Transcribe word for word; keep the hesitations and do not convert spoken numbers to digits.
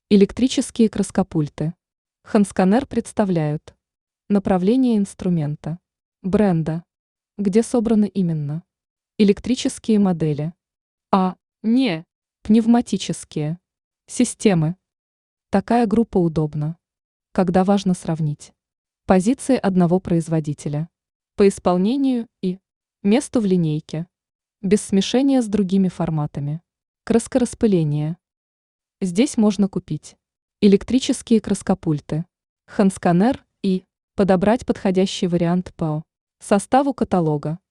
Электрические краскопульты. Хансканер представляют. Направление инструмента. Бренда. Где собраны именно. Электрические модели. А. Не. Пневматические. Системы. Такая группа удобна, когда важно сравнить позиции одного производителя по исполнению и месту в линейке, без смешения с другими форматами. Краскораспыление. Здесь можно купить электрические краскопульты, Хансканер и подобрать подходящий вариант по составу каталога.